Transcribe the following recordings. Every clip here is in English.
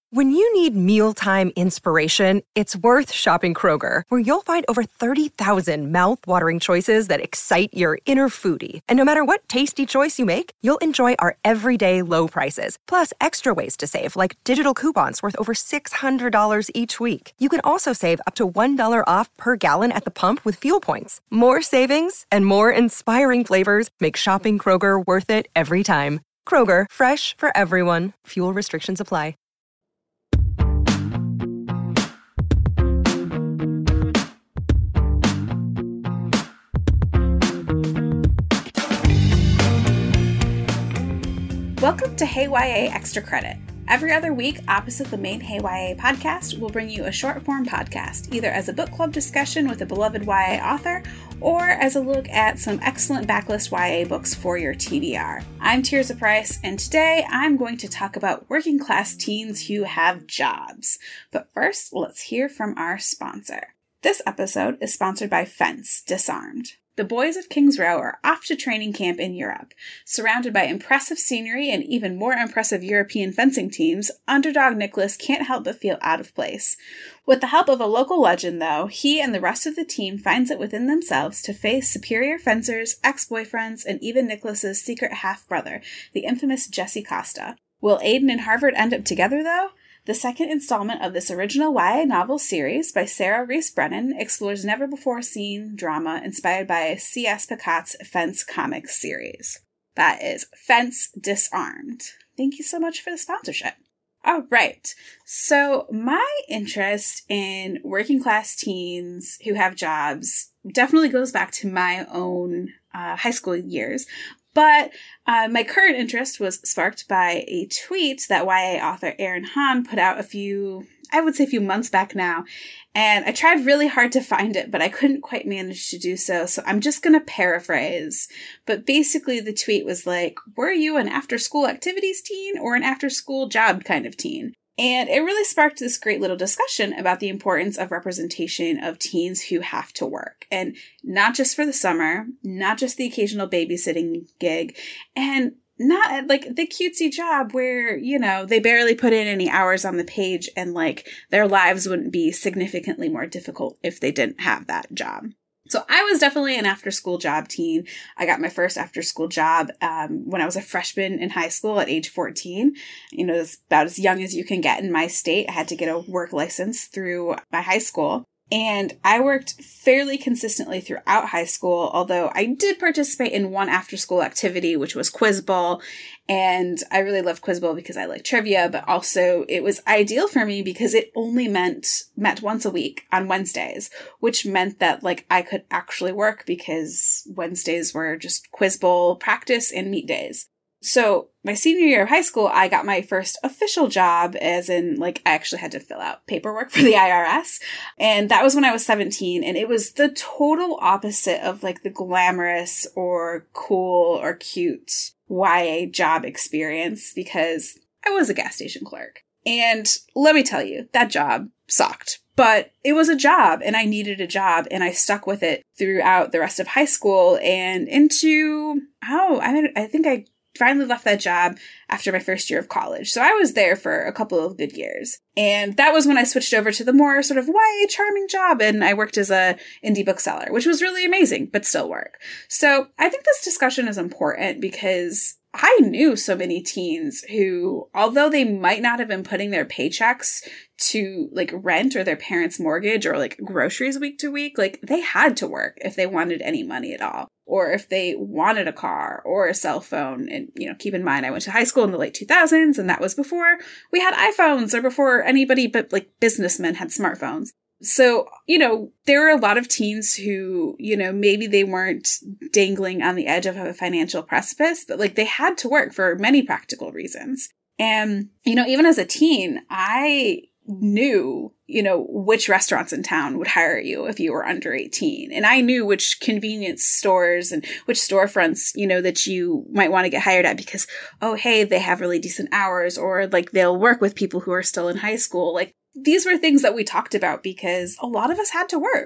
When you need mealtime inspiration, it's worth shopping Kroger, where you'll find over 30,000 mouth-watering choices that excite your inner foodie. And no matter what tasty choice you make, you'll enjoy our everyday low prices, plus extra ways to save, like digital coupons worth over $600 each week. You can also save up to $1 off per gallon at the pump with fuel points. More savings and more inspiring flavors make shopping Kroger worth it every time. Kroger, fresh for everyone. Fuel restrictions apply. Welcome to Hey YA Extra Credit. Every other week, opposite the main Hey YA podcast, we'll bring you a short-form podcast, either as a book club discussion with a beloved YA author, or as a look at some excellent backlist YA books for your TBR. I'm Tirza Price, and today I'm going to talk about working-class teens who have jobs. But first, let's hear from our sponsor. This episode is sponsored by Fence Disarmed. The boys of Kings Row are off to training camp in Europe. Surrounded by impressive scenery and even more impressive European fencing teams, underdog Nicholas can't help but feel out of place. With the help of a local legend, though, he and the rest of the team finds it within themselves to face superior fencers, ex-boyfriends, and even Nicholas's secret half-brother, the infamous Jesse Costa. Will Aiden and Harvard end up together, though? The second installment of this original YA novel series by Sarah Reese Brennan explores never-before-seen drama inspired by C.S. Picot's Fence comics series. That is Fence Disarmed. Thank you so much for the sponsorship. All right, so my interest in working-class teens who have jobs definitely goes back to my own high school years. But my current interest was sparked by a tweet that YA author Erin Hahn put out a few months back now. And I tried really hard to find it, but I couldn't quite manage to do so. So I'm just going to paraphrase. But basically the tweet was like, were you an after-school activities teen or an after-school job kind of teen? And it really sparked this great little discussion about the importance of representation of teens who have to work. And not just for the summer, not just the occasional babysitting gig, and not like the cutesy job where, you know, they barely put in any hours on the page and like their lives wouldn't be significantly more difficult if they didn't have that job. So I was definitely an after-school job teen. I got my first after-school job when I was a freshman in high school at age 14. You know, it's about as young as you can get in my state. I had to get a work license through my high school. And I worked fairly consistently throughout high school, although I did participate in one after-school activity, which was Quiz Bowl. And I really loved Quiz Bowl because I like trivia, but also it was ideal for me because it only met once a week on Wednesdays, which meant that like I could actually work because Wednesdays were just Quiz Bowl practice and meet days. So my senior year of high school, I got my first official job, as in, like, I actually had to fill out paperwork for the IRS. And that was when I was 17. And it was the total opposite of, like, the glamorous or cool or cute YA job experience because I was a gas station clerk. And let me tell you, that job sucked. But it was a job, and I needed a job, and I stuck with it throughout the rest of high school and into, I think I finally left that job after my first year of college. So I was there for a couple of good years. And that was when I switched over to the more sort of YA charming job, and I worked as a indie bookseller, which was really amazing, but still work. So I think this discussion is important because I knew so many teens who, although they might not have been putting their paychecks to like rent or their parents' mortgage or like groceries week to week, like they had to work if they wanted any money at all, or if they wanted a car or a cell phone. And, you know, keep in mind, I went to high school in the late 2000s, and that was before we had iPhones or before anybody but like businessmen had smartphones. So, you know, there were a lot of teens who, you know, maybe they weren't dangling on the edge of a financial precipice, but like they had to work for many practical reasons. And, you know, even as a teen, I knew, you know, which restaurants in town would hire you if you were under 18. And I knew which convenience stores and which storefronts, you know, that you might want to get hired at because, oh, hey, they have really decent hours, or like they'll work with people who are still in high school. Like these were things that we talked about because a lot of us had to work.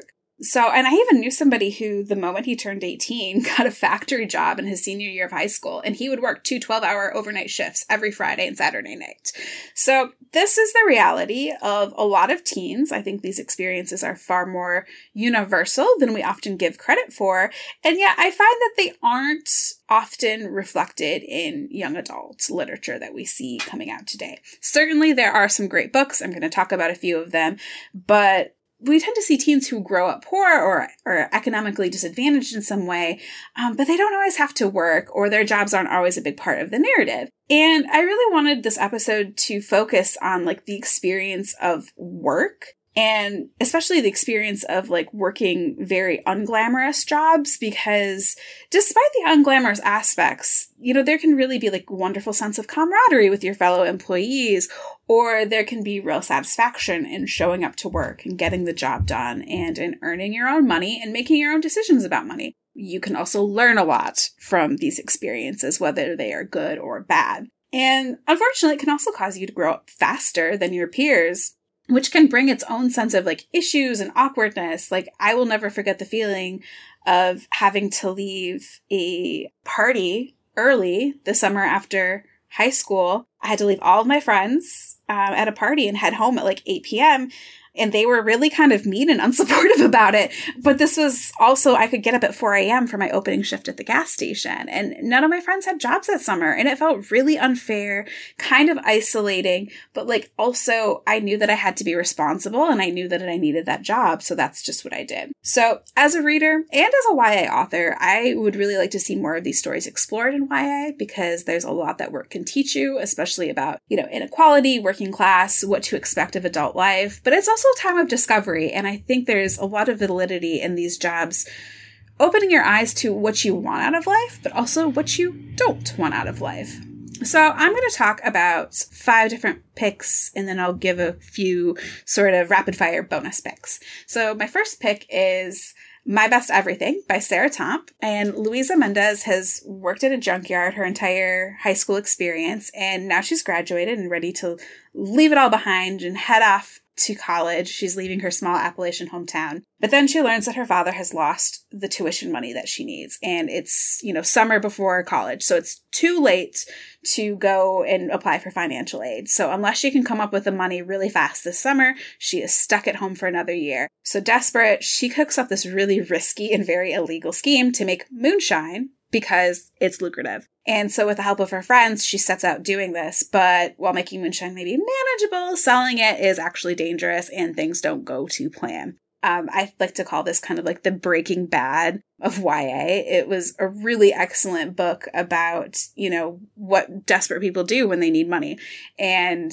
So, and I even knew somebody who, the moment he turned 18, got a factory job in his senior year of high school, and he would work 2 12-hour overnight shifts every Friday and Saturday night. So this is the reality of a lot of teens. I think these experiences are far more universal than we often give credit for. And yet I find that they aren't often reflected in young adult literature that we see coming out today. Certainly there are some great books. I'm going to talk about a few of them, but we tend to see teens who grow up poor or economically disadvantaged in some way, but they don't always have to work, or their jobs aren't always a big part of the narrative. And I really wanted this episode to focus on like the experience of work, and especially the experience of like working very unglamorous jobs, because despite the unglamorous aspects, you know, there can really be like a wonderful sense of camaraderie with your fellow employees, or there can be real satisfaction in showing up to work and getting the job done and in earning your own money and making your own decisions about money. You can also learn a lot from these experiences, whether they are good or bad. And unfortunately, it can also cause you to grow up faster than your peers, which can bring its own sense of like issues and awkwardness. Like, I will never forget the feeling of having to leave a party early the summer after high school. I had to leave all of my friends at a party and head home at like 8 p.m. And they were really kind of mean and unsupportive about it. But this was also, I could get up at 4 a.m. for my opening shift at the gas station. And none of my friends had jobs that summer. And it felt really unfair, kind of isolating. But like also, I knew that I had to be responsible and I knew that I needed that job. So that's just what I did. So as a reader and as a YA author, I would really like to see more of these stories explored in YA, because there's a lot that work can teach you, especially about, you know, inequality, working class, what to expect of adult life. But it's also a time of discovery, and I think there's a lot of validity in these jobs opening your eyes to what you want out of life, but also what you don't want out of life. So I'm going to talk about 5 different picks, and then I'll give a few sort of rapid fire bonus picks. So my first pick is My Best Everything by Sarah Tomp. And Luisa Mendez has worked at a junkyard her entire high school experience, and now she's graduated and ready to leave it all behind and head off to college. She's leaving her small Appalachian hometown. But then she learns that her father has lost the tuition money that she needs. And it's, you know, summer before college. So it's too late to go and apply for financial aid. So unless she can come up with the money really fast this summer, she is stuck at home for another year. So desperate, she cooks up this really risky and very illegal scheme to make moonshine, because it's lucrative. And so with the help of her friends, she sets out doing this. But while making moonshine may be manageable, selling it is actually dangerous and things don't go to plan. I like to call this kind of like the Breaking Bad of YA. It was a really excellent book about, you know, what desperate people do when they need money, and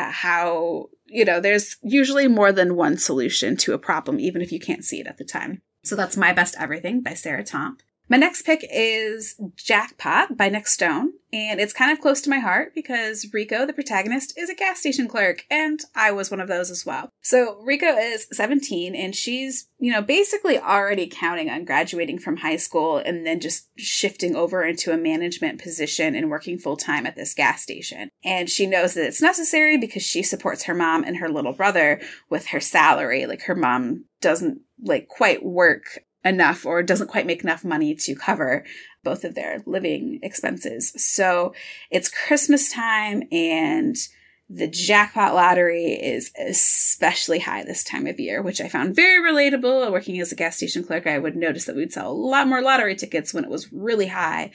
how, you know, there's usually more than one solution to a problem, even if you can't see it at the time. So that's My Best Everything by Sarah Tomp. My next pick is Jackpot by Nick Stone, and it's kind of close to my heart because Rico, the protagonist, is a gas station clerk, and I was one of those as well. So Rico is 17, and she's, you know, basically already counting on graduating from high school and then just shifting over into a management position and working full-time at this gas station. And she knows that it's necessary because she supports her mom and her little brother with her salary. Like, her mom doesn't like quite work enough, or doesn't quite make enough money to cover both of their living expenses. So it's Christmas time, and the jackpot lottery is especially high this time of year, which I found very relatable. Working as a gas station clerk, I would notice that we'd sell a lot more lottery tickets when it was really high.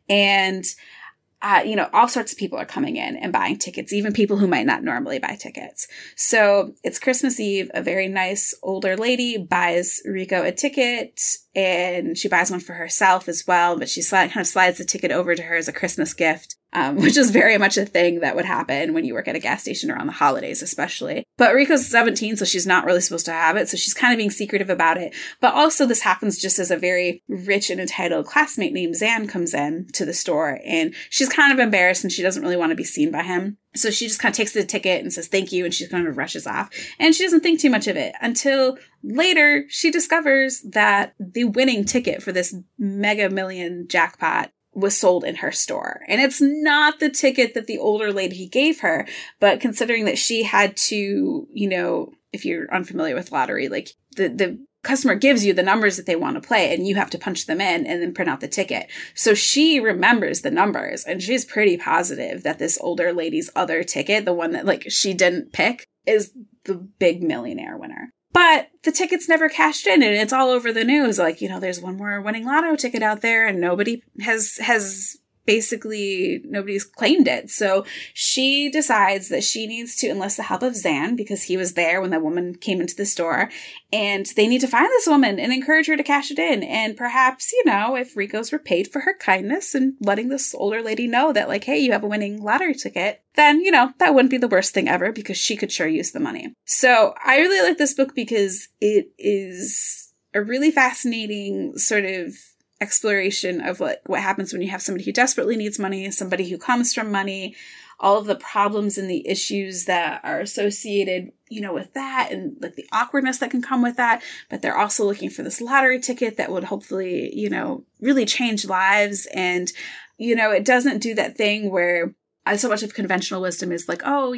And you know, all sorts of people are coming in and buying tickets, even people who might not normally buy tickets. So it's Christmas Eve. A very nice older lady buys Rico a ticket, and she buys one for herself as well, but she kind of slides the ticket over to her as a Christmas gift, which is very much a thing that would happen when you work at a gas station around the holidays, especially. But Rico's 17, so she's not really supposed to have it, so she's kind of being secretive about it. But also this happens just as a very rich and entitled classmate named Zan comes in to the store, and she's kind of embarrassed and she doesn't really want to be seen by him. So she just kind of takes the ticket and says thank you, and she kind of rushes off. And she doesn't think too much of it until later she discovers that the winning ticket for this Mega Million jackpot was sold in her store. And it's not the ticket that the older lady gave her, but considering that she had to, you know, if you're unfamiliar with lottery, like the customer gives you the numbers that they want to play and you have to punch them in and then print out the ticket. So she remembers the numbers and she's pretty positive that this older lady's other ticket, the one that like she didn't pick, is the big millionaire winner. But the ticket's never cashed in and it's all over the news. Like, there's one more winning lotto ticket out there and nobody nobody's claimed it. So she decides that she needs to enlist the help of Zan because he was there when that woman came into the store, and they need to find this woman and encourage her to cash it in. And perhaps, if Rico's repaid for her kindness and letting this older lady know that like, hey, you have a winning lottery ticket, then, that wouldn't be the worst thing ever because she could sure use the money. So I really like this book because it is a really fascinating sort of exploration of like what happens when you have somebody who desperately needs money, somebody who comes from money, all of the problems and the issues that are associated, with that and like the awkwardness that can come with that. But they're also looking for this lottery ticket that would hopefully, really change lives. And, it doesn't do that thing where so much of conventional wisdom is like, oh,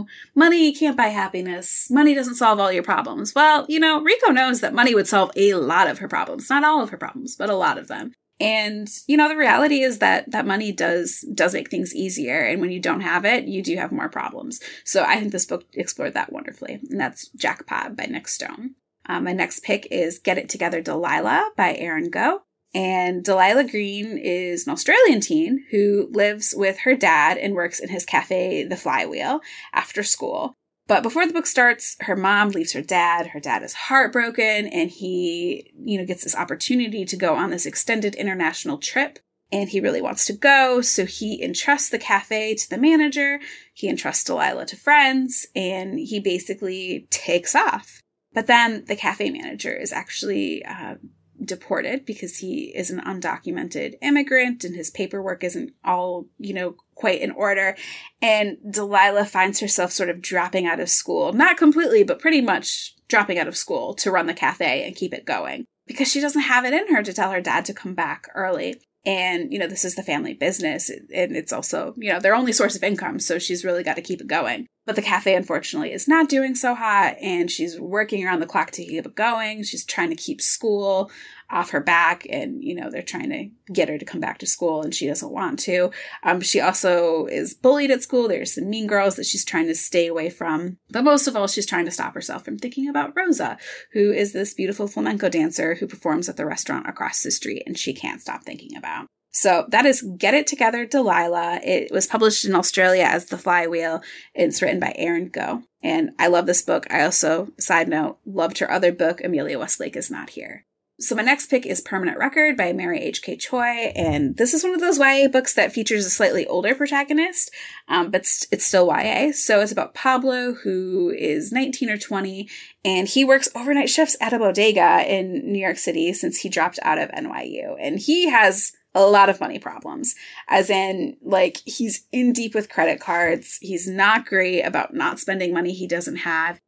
money can't buy happiness. Money doesn't solve all your problems. Well, Rico knows that money would solve a lot of her problems, not all of her problems, but a lot of them. And, the reality is that money does make things easier. And when you don't have it, you do have more problems. So I think this book explored that wonderfully. And that's Jackpot by Nic Stone. My next pick is Get It Together, Delilah by Erin Go. And Delilah Green is an Australian teen who lives with her dad and works in his cafe, The Flywheel, after school. But before the book starts, her mom leaves her dad. Her dad is heartbroken, and he, gets this opportunity to go on this extended international trip. And he really wants to go, so he entrusts the cafe to the manager. He entrusts Delilah to friends, and he basically takes off. But then the cafe manager is actually deported because he is an undocumented immigrant and his paperwork isn't all, quite in order. And Delilah finds herself sort of dropping out of school, not completely, but pretty much dropping out of school to run the cafe and keep it going because she doesn't have it in her to tell her dad to come back early. And, this is the family business and it's also, their only source of income. So she's really got to keep it going. But the cafe, unfortunately, is not doing so hot and she's working around the clock to keep it going. She's trying to keep school off her back and, they're trying to get her to come back to school and she doesn't want to. She also is bullied at school. There's some mean girls that she's trying to stay away from. But most of all, she's trying to stop herself from thinking about Rosa, who is this beautiful flamenco dancer who performs at the restaurant across the street and she can't stop thinking about. So that is Get It Together, Delilah. It was published in Australia as The Flywheel. It's written by Erin Go. And I love this book. I also, side note, loved her other book, Amelia Westlake Is Not Here. So my next pick is Permanent Record by Mary H.K. Choi. And this is one of those YA books that features a slightly older protagonist, but it's still YA. So it's about Pablo, who is 19 or 20, and he works overnight shifts at a bodega in New York City since he dropped out of NYU. And he has a lot of money problems, as in, like, he's in deep with credit cards. He's not great about not spending money he doesn't have.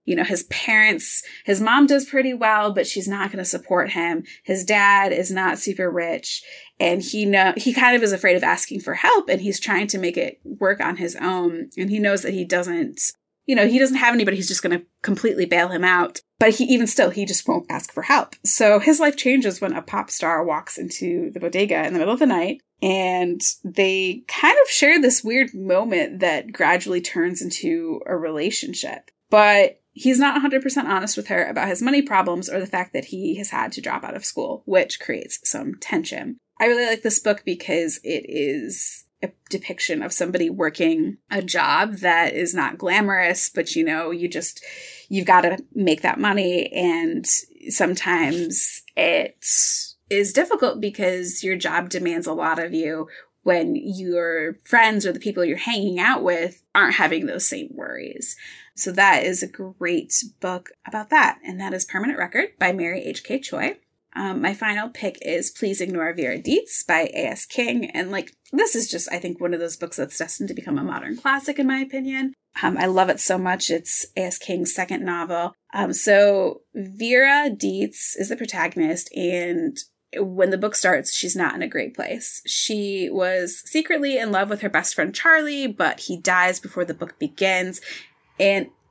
His mom does pretty well, but she's not going to support him. His dad is not super rich, and he kind of is afraid of asking for help, and he's trying to make it work on his own. And he knows that he doesn't have anybody who's just going to completely bail him out. But he just won't ask for help. So his life changes when a pop star walks into the bodega in the middle of the night. And they kind of share this weird moment that gradually turns into a relationship. But he's not 100% honest with her about his money problems or the fact that he has had to drop out of school, which creates some tension. I really like this book because it is a depiction of somebody working a job that is not glamorous, but you've got to make that money. And sometimes it is difficult because your job demands a lot of you when your friends or the people you're hanging out with aren't having those same worries. So that is a great book about that. And that is Permanent Record by Mary H.K. Choi. My final pick is Please Ignore Vera Dietz by A.S. King. And this is just, I think, one of those books that's destined to become a modern classic, in my opinion. I love it so much. It's A.S. King's second novel. So Vera Dietz is the protagonist, and when the book starts, she's not in a great place. She was secretly in love with her best friend Charlie, but he dies before the book begins. And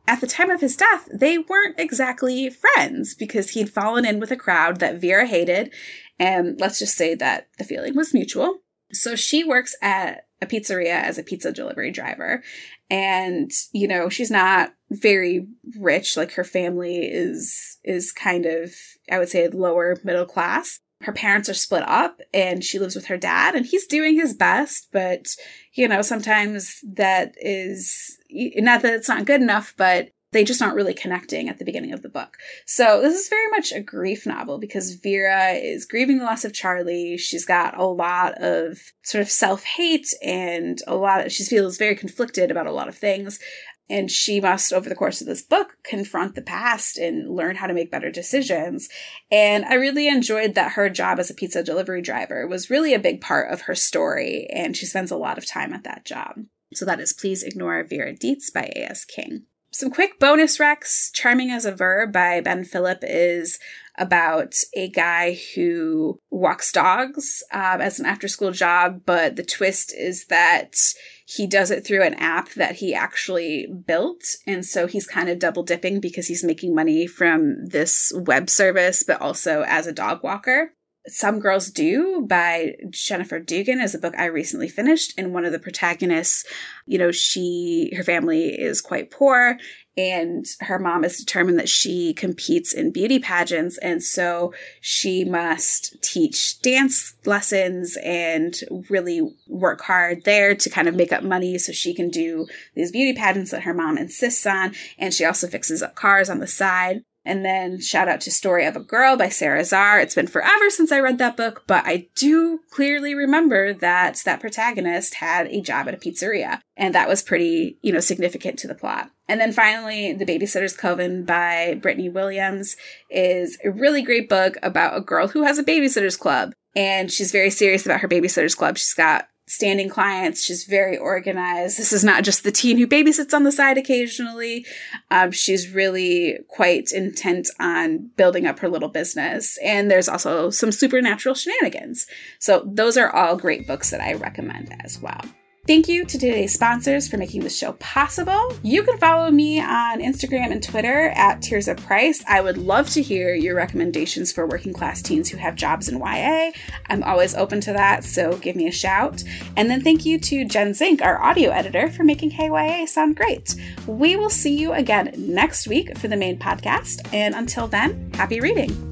at the time of his death, they weren't exactly friends because he'd fallen in with a crowd that Vera hated. And let's just say that the feeling was mutual. So she works at a pizzeria as a pizza delivery driver. And, you know, she's not very rich. Like, her family is kind of, I would say, lower middle class. Her parents are split up and she lives with her dad, and he's doing his best. But, you know, sometimes that is not that it's not good enough, but they just aren't really connecting at the beginning of the book. So this is very much a grief novel because Vera is grieving the loss of Charlie. She's got a lot of sort of self-hate and she feels very conflicted about a lot of things. And she must, over the course of this book, confront the past and learn how to make better decisions. And I really enjoyed that her job as a pizza delivery driver was really a big part of her story. And she spends a lot of time at that job. So that is Please Ignore Vera Dietz by A.S. King. Some quick bonus recs. Charming as a Verb by Ben Phillip is about a guy who walks dogs as an after-school job, but the twist is that he does it through an app that he actually built, and so he's kind of double dipping because he's making money from this web service, but also as a dog walker. Some Girls Do by Jennifer Dugan is a book I recently finished, and one of the protagonists, you know, her family is quite poor, and her mom is determined that she competes in beauty pageants, and so she must teach dance lessons and really work hard there to kind of make up money so she can do these beauty pageants that her mom insists on, and she also fixes up cars on the side. And then shout out to Story of a Girl by Sarah Zarr. It's been forever since I read that book, but I do clearly remember that protagonist had a job at a pizzeria. And that was pretty, you know, significant to the plot. And then finally, The Babysitter's Coven by Brittany Williams is a really great book about a girl who has a babysitter's club. And she's very serious about her babysitter's club. She's got standing clients. She's very organized. This is not just the teen who babysits on the side occasionally. She's really quite intent on building up her little business. And there's also some supernatural shenanigans. So those are all great books that I recommend as well. Thank you to today's sponsors for making this show possible. You can follow me on Instagram and Twitter at Tirzah Price. I would love to hear your recommendations for working class teens who have jobs in YA. I'm always open to that, so give me a shout. And then thank you to Jen Zink, our audio editor, for making Hey YA sound great. We will see you again next week for the main podcast. And until then, happy reading.